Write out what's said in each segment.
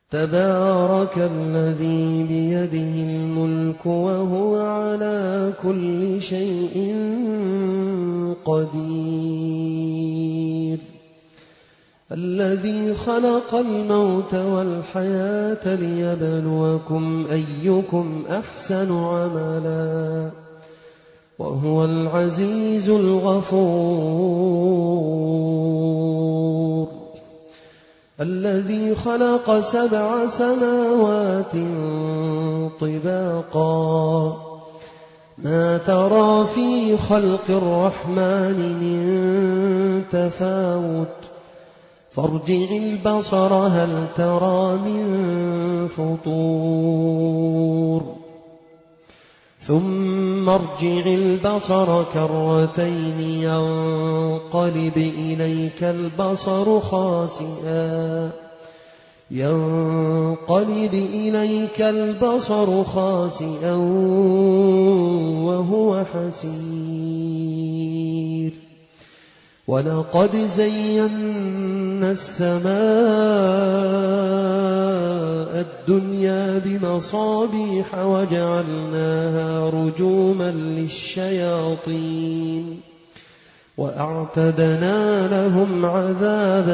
تبارك الذي بيده الملك وهو على كل شيء قدير الذي خلق الموت والحياة ليبلوكم أيكم أحسن عملا وهو العزيز الغفور الذي خلق 7 سماوات طباقا ما ترى في خلق الرحمن من تفاوت فارجع البصر هل ترى من فطور ثم ارجع البصر كرتين ينقلب إليك البصر خاسئا وهو حسير ولقد زينا السماء الدنيا بمصابيح وجعلناها رجوما للشياطين وأعتدنا لهم عذاب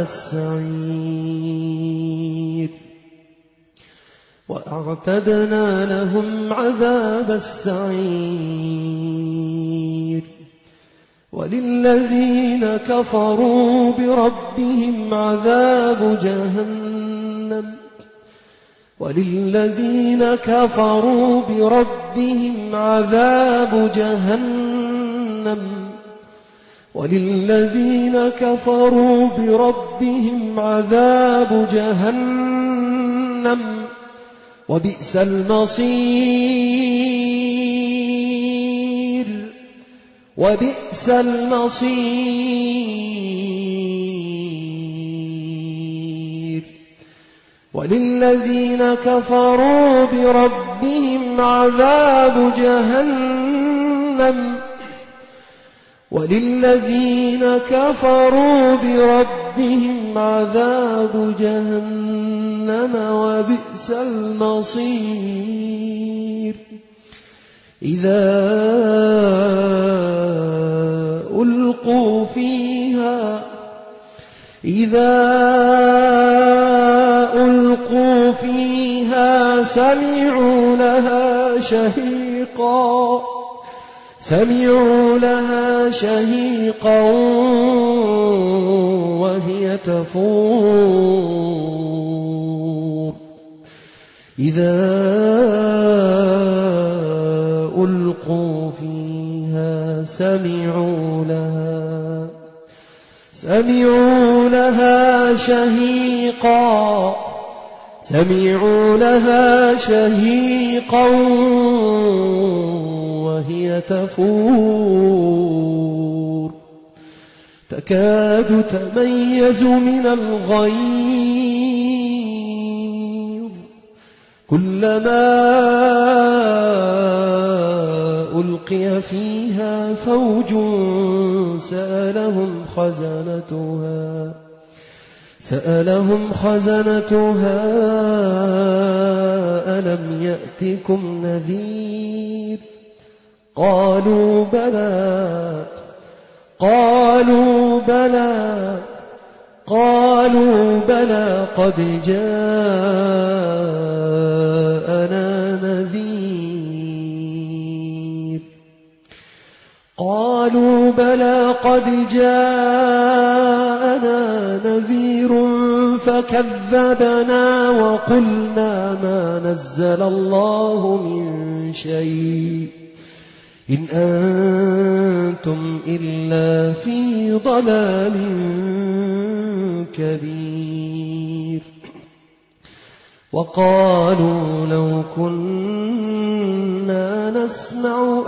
السعير وللذين كفروا بربهم عذاب جهنم وبئس المصير وللذين كفروا بربهم عذاب جهنم وبئس المصير إذا ألقوا فيها سمعوا لها شهيقا وهي تفور إذا ألقوا فيها سمعوا لها شهيقا وهي تفور تكاد تميز من الغيظ كلما ألقي فيها فوج سألهم خزنتها ألم يأتكم نذير قالوا بلى قد جاءنا نذير فكذبنا وقلنا ما نزل الله من شيء إن أنتم إلا في ضلال كبير وقالوا لو كنا نسمع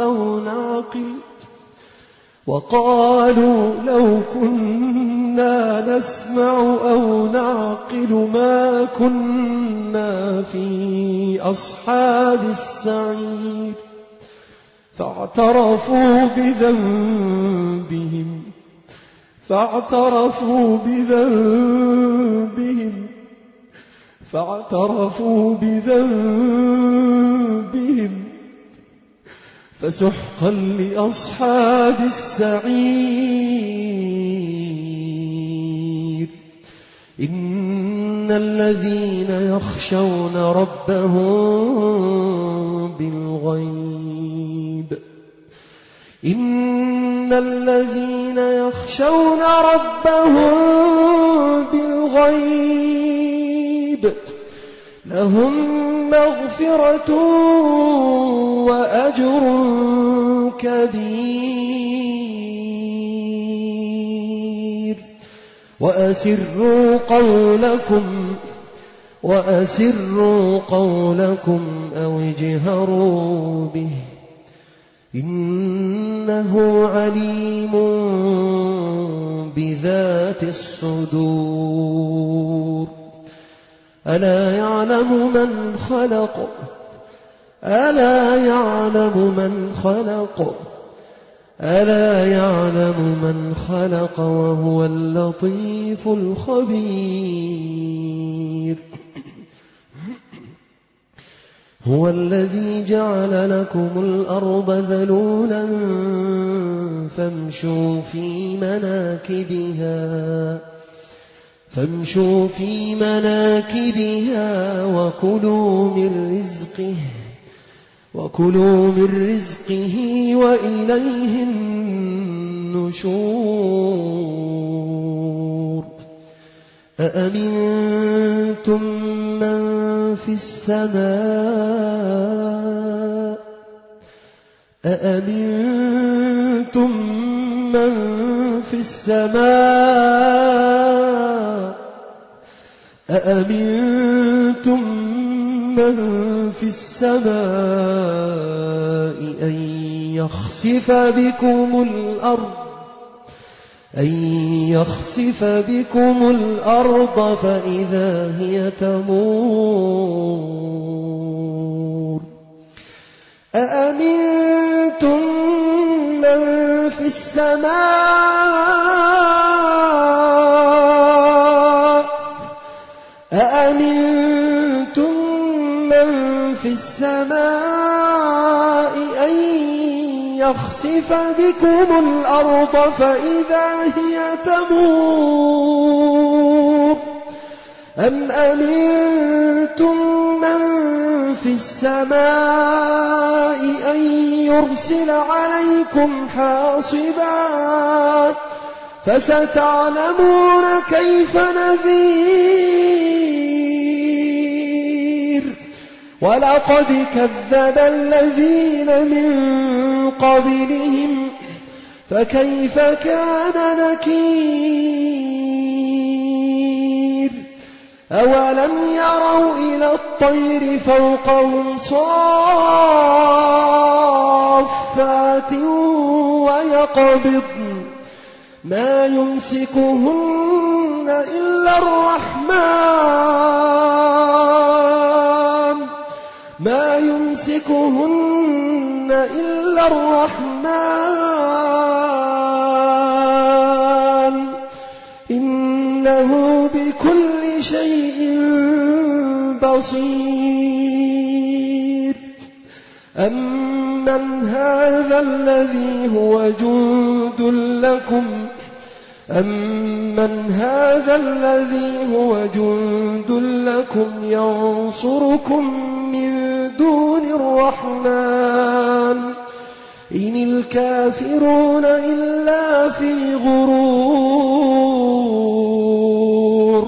أو نعقل ما كنا في أصحاب السعير فاعترفوا فاعترفوا بذنبهم فسحقا لأصحاب السعير إن الذين يخشون ربهم بالغيب لهم مغفرة وأجر كبير وأسروا قولكم أو اجهروا به إنه عليم بذات الصدور ألا يعلم من خلق وهو اللطيف الخبير هو الذي جعل لكم الأرض ذلولا فامشوا في مناكبها وكلوا من رزقه وإليه النشور أأمنتم من في السماء أن يخسف بكم الأرض فإذا هي تمور أأمنتم من في السماء أن يخسف بكم الأرض فإذا هي تمور أم أمنتم من في السماء أن يرسل عليكم حاصبا فستعلمون كيف نذير ولقد كذب الذين من قبلهم فكيف كان نكير أولم يروا إلى الطير فوقهم صافات ويقبضن ما يمسكهن إلا الرحمن إنه بكل شيء بصير أمن هذا الذي هو جند لكم ينصركم من دون الرحمن إن الكافرون إلا في غرور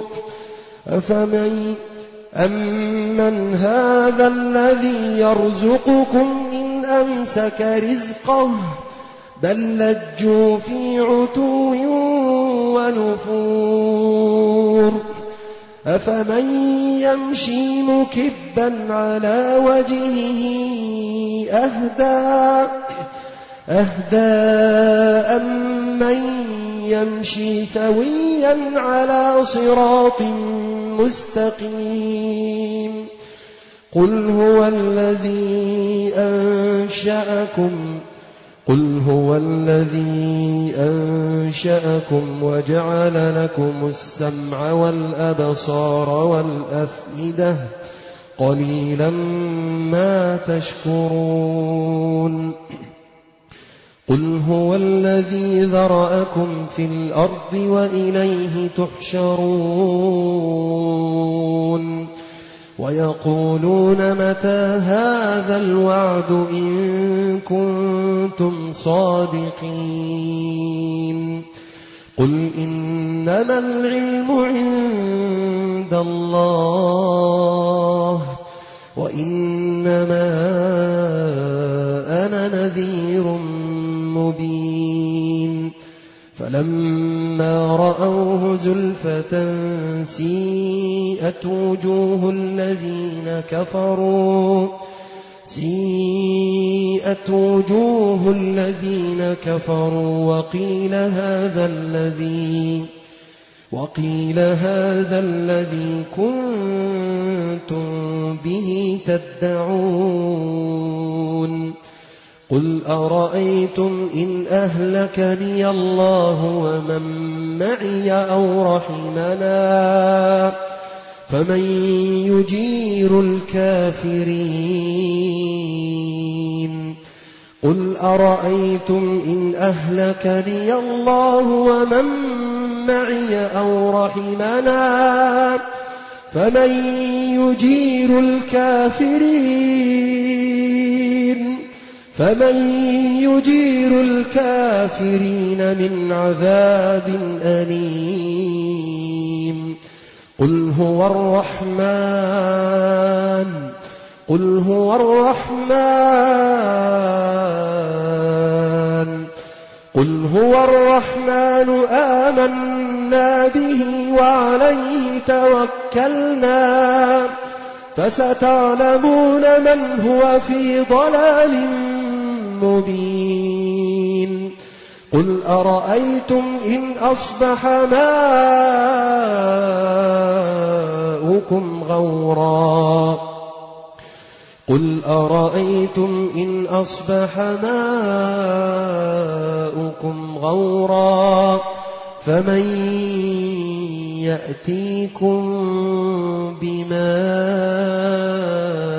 أمن هذا الذي يرزقكم إن أمسك رزقه بل لجوا في عتو ونفور أفمن يمشي مكبا على وجهه أهدى أمن يمشي سويا على صراط مستقيم قل هو الذي قل هو الذي أنشأكم وجعل لكم السمع والأبصار والأفئدة قليلا ما تشكرون قل هو الذي ذرأكم في الأرض وإليه تحشرون ويقولون متى هذا الوعد إن كنتم صادقين قل إنما العلم عند الله وإنما أنا نذير مبين فلما رأوه زلفة سيئت وجوه الذين كفروا وقيل هذا الذي كنتم به تدعون قل أرأيتم إن أهلكني الله ومن معي أو رحمنا فمن يجير الكافرين قل أرأيتم إن أهلكني الله ومن معي أو رحمنا فمن يجير الكافرين من عذاب أليم قل هو الرحمن آمنا به وعليه توكلنا فستعلمون من هو في ضلال مبين قل أرأيتم إن أصبح ماؤكم غورا فمن يأتيكم بماء